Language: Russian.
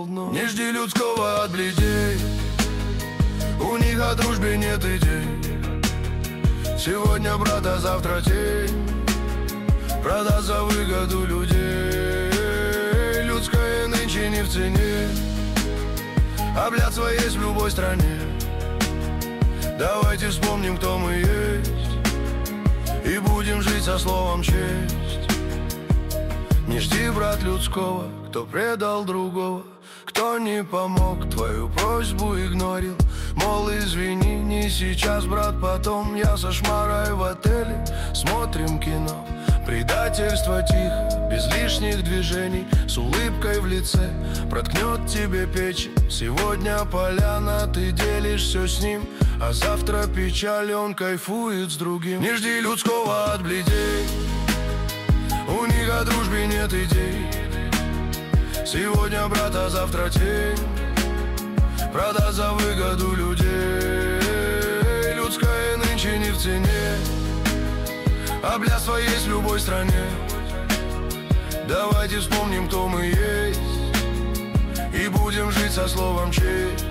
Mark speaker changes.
Speaker 1: дно. Не жди людского от бледей, у них о дружбе нет идей. Сегодня брат, а завтра тень, продаст за выгоду людей. Людское нынче не в цене, а блядство есть в любой стране. Давайте вспомним, кто мы есть, и будем жить со словом честь. Не жди, брат, людского, кто предал другого, кто не помог, твою просьбу игнорил. Мол, извини, не сейчас, брат, потом. Я со Шмарой в отеле, смотрим кино. Предательство тихо, без лишних движений, с улыбкой в лице проткнет тебе печень. Сегодня поляна, ты делишь все с ним, а завтра печаль, он кайфует с другим. Не жди людского от бледей, у них о дружбе нет идей. Сегодня брат, а завтра тень, продаст за выгоду людей. Людское нынче не в цене, а блядство есть в любой стране. Давайте вспомним, кто мы есть, и будем жить со словом честь.